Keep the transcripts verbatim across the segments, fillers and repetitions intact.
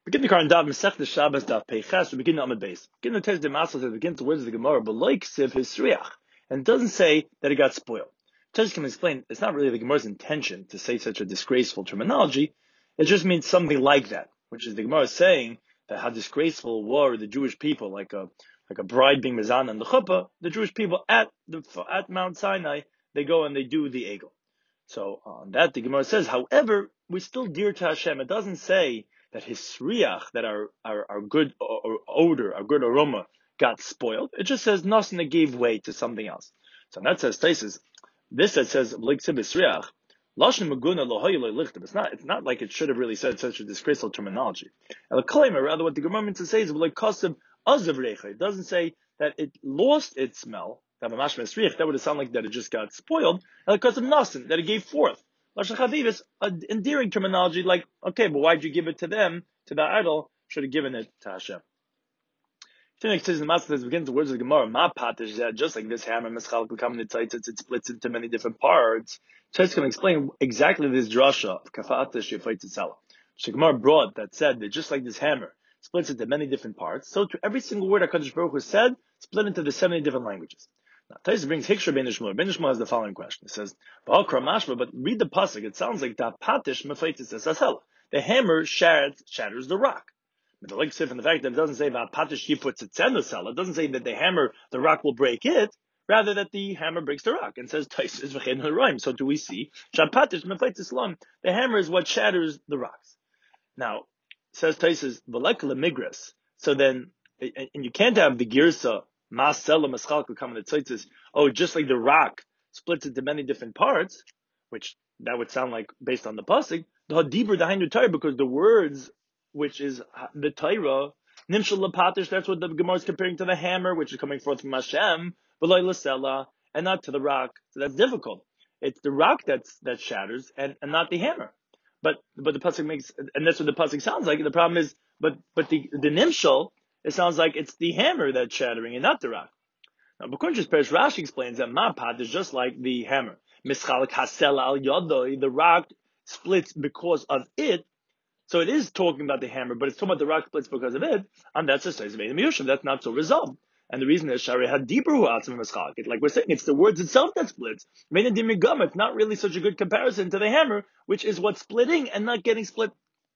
Begin the current daf Masech the Shabbos daf Peiches. We begin the Amud Beis. Begin the Tez de Masel that begins the words of the Gemara, but like Siv his Sriach, and doesn't say that it got spoiled. Tez can explain it's not really the Gemara's intention to say such a disgraceful terminology. It just means something like that, which is the Gemara saying that how disgraceful were the Jewish people, like a like a bride being mizana in the chuppah. The Jewish people at the at Mount Sinai, they go and they do the egel. So on that the Gemara says, however, we're still dear to Hashem. It doesn't say that his sriach, that our, our, our good odor, our good aroma got spoiled. It just says nothing gave way to something else. So that says Taisus, this that says like sriach, lashon maguna lohoyle lichtem. It's not. It's not like it should have really said such a disgraceful terminology. And the claim, rather, what the Gemara means to say is like kasev azav recha. It doesn't say that it lost its smell. That that would sound like that it just got spoiled. And because of nothing that it gave forth. Lashon chaviv is an endearing terminology, like, okay, but why'd you give it to them, to the idol? Should have given it to Hashem. It begins the words of the Gemara, Ma patish, that just like this hammer, Meschal become the tzaitzitz, it splits into many different parts. Tzaitz can explain exactly this drasha of kafatish yefaitzitzalah. The Gemara brought that said that just like this hammer splits into many different parts, so to every single word HaKadosh Baruch Hu said, split into the seventy different languages. Now, Taisus brings Hikshar Ben Ishmael. Ben Ishmael has the following question. It says, but read the pasuk. It sounds like the patish mefaitis esasela. The hammer shatters, shatters the rock. But the like sif in the fact that it doesn't say that patish yiputs it doesn't say that the hammer, the rock will break it. Rather that the hammer breaks the rock. And says Taisus v'chein ha'roim. So do we see shapatish mefaitis lam? The hammer is what shatters the rocks. Now says Taisus v'lek lemigras. So then, and you can't have the girsa. Masela Maschal could come in the tzaitzis. Oh, just like the rock splits into many different parts, which that would sound like based on the pasuk. The deeper the Hainu Torah, because the words, which is the Torah, nimshal lapatish. That's what the Gemara is comparing to the hammer, which is coming forth from Hashem, v'loy lasela, and not to the rock. So that's difficult. It's the rock that's that shatters, and, and not the hammer. But but the pasuk makes, and that's what the pasuk sounds like. The problem is, but but the the nimshal. It sounds like it's the hammer that's shattering and not the rock. Now, Bekunj's Perish Rashi explains that Mapat is just like the hammer. Mischalak hasel al yodoi, the rock splits because of it. So it is talking about the hammer, but it's talking about the rock splits because of it. And that's a size of Yushav. That's not so resolved. And the reason is Shari had deeper huatzim mischalak. Like we're saying, it's the words itself that splits. It's not really such a good comparison to the hammer, which is what's splitting and not getting split.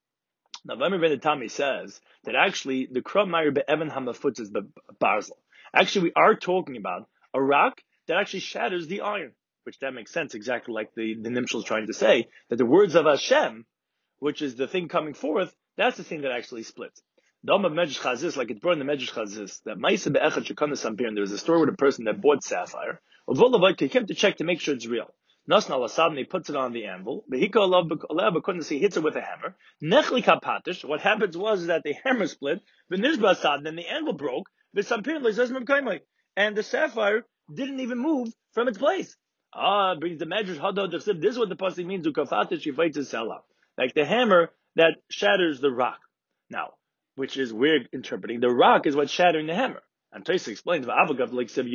Now, Vaymer Ben Tami says that actually the Krav Meir be'evan hamafutz is the barzel. Actually, we are talking about a rock that actually shatters the iron, which that makes sense, exactly like the, the Nimshal is trying to say, that the words of Hashem, which is the thing coming forth, that's the thing that actually splits. The Om of Medrash Chazis, like it's brought in the Medrash Chazis, that Ma'aseh be'echad shekana sampir, and there was a story with a person that bought sapphire, of Volavot, he came to check to make sure it's real. Nasna al-Asad, he puts it on the anvil. Behika Allah couldn't see, hits it with a hammer. Nechli kapatish. What happens was that the hammer split. V'nishba Asad, then the anvil broke. And the sapphire didn't even move from its place. Ah, brings the Medrash Hadod. This is what the pasuk means. Ukafatish yifaitis sela, like the hammer that shatters the rock. Now, which is weird interpreting. The rock is what's shattering the hammer. And Taisa explains, although,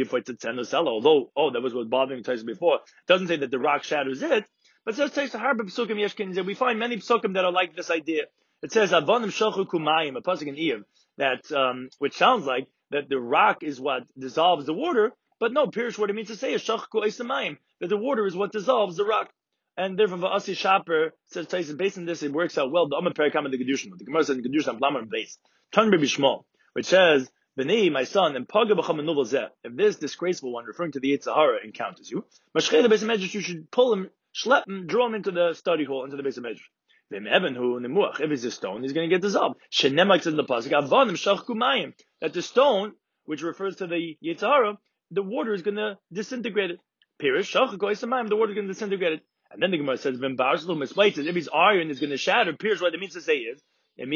oh, that was what bothering Taisa before, it doesn't say that the rock shatters it, but it says Taisa harba psukim yeshkin, that we find many psukim that are like this idea. It says, Avonim shalchu kumayim, a pasuk in Eiv, that, um, which sounds like that the rock is what dissolves the water, but no, Pirish, what it means to say is shalchu eisamayim, that the water is what dissolves the rock. And therefore, Va'asi Shaper says Taisa, based on this, it works out well. The Omer Perikam and the Gedushim, the Gemara says in Gedushim, Blamar base. Tan Rabbi Shmuel, which says, B'nei, my son, and Paga b'cham nuvul zeh. If this disgraceful one, referring to the Yetzer Hara, encounters you, Mashchei the Beis HaMedrash, you should pull him, schlep him, draw him into the study hall, into the Beis HaMedrash. V'im Evan hu nemuach. If he's a stone, he's going to get dissolved. Shenemak said in the pasuk, Avonim shachku mayim. That the stone, which refers to the Yetzer Hara, the water is going to disintegrate it. Pirish shachku eisamayim. The water is going to disintegrate it. And then the Gemara says, V'im barzlu misplaites. If his iron is going to shatter, Pirish, what it means to say is, if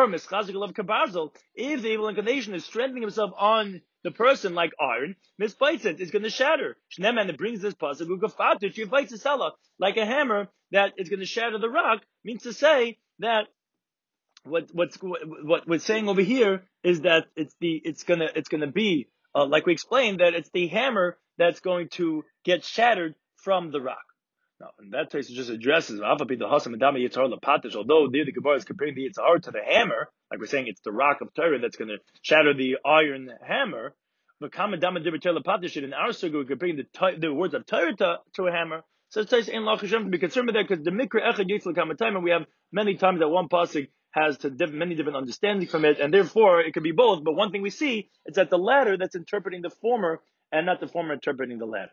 the evil inclination is strengthening himself on the person like iron, misplates it, it's going to shatter. And it brings this pasuk, like a hammer that is going to shatter the rock, means to say that what what's what we're saying over here is that it's the it's gonna it's gonna be uh, like we explained, that it's the hammer that's going to get shattered from the rock. Now, and that Taisa just addresses although there the Gemara is comparing the Yitzhar to the hammer, like we're saying it's the rock of Torah that's going to shatter the iron hammer. But in our sugu, we're comparing the, the words of Torah to, to a hammer. So it says in Lachashem to be concerned with that because the Mikra Echad Yitzhak Hamatayim, and we have many times that one pasuk has to diff- many different understandings from it, and therefore it could be both. But one thing we see is that the latter that's interpreting the former, and not the former interpreting the latter.